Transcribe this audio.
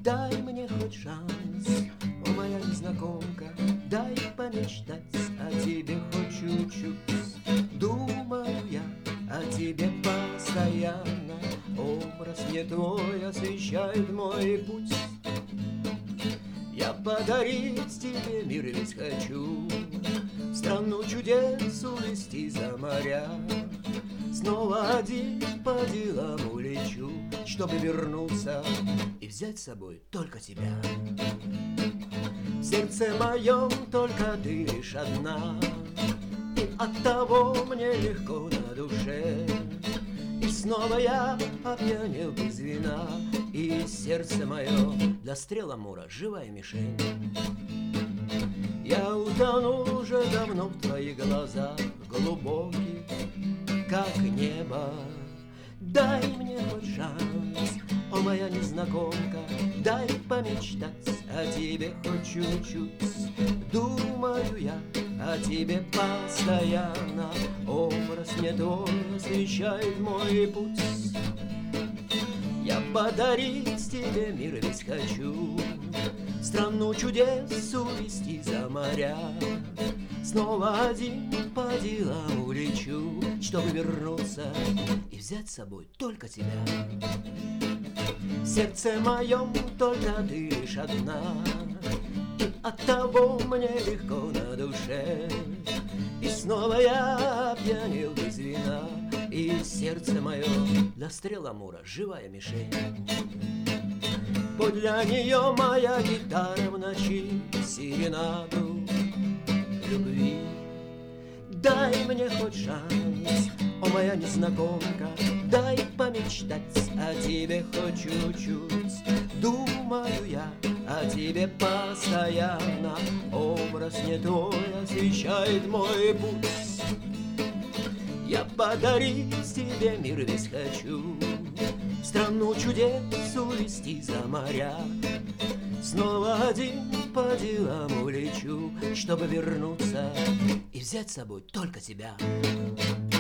дай мне хоть шанс, о моя незнакомка, дай помечтать о тебе хоть чуть-чуть. Думаю я о тебе постоянно, образ не твой освещает мой путь. Я подарить тебе мир весь хочу, в страну чудес увести за моря. Снова один по делам улечу, чтобы вернуться и взять с собой только тебя. В сердце моем только ты лишь одна, и оттого мне легко на душе. И снова я опьянел без вина, и сердце мое для стрел Амура живая мишень. Я утонул уже давно в твоих глазах, глубоких, как небо. Дай мне хоть шанс, о моя незнакомка, дай помечтать о тебе хоть чуть-чуть. Думаю я о тебе постоянно, образ не твой освещает мой путь. Я подарить тебе мир весь хочу, страну чудес увести за моря. Снова один по делам улечу, чтобы вернуться и взять с собой только тебя. В сердце моем только ты лишь одна, и оттого мне легко на душе. И снова я опьянел без вина, и сердце мое для стрел Амура живая мишень. Подле нее моя гитара в ночи серенаду любви. Дай мне хоть шанс, о моя незнакомка, дай помечтать о тебе хоть чуть-чуть. Думаю я о тебе постоянно, образ не твой освещает мой путь. Я подарить тебе мир весь хочу, в страну чудес увести за моря. Снова один по делам улечу, чтобы вернуться и взять с собой только тебя.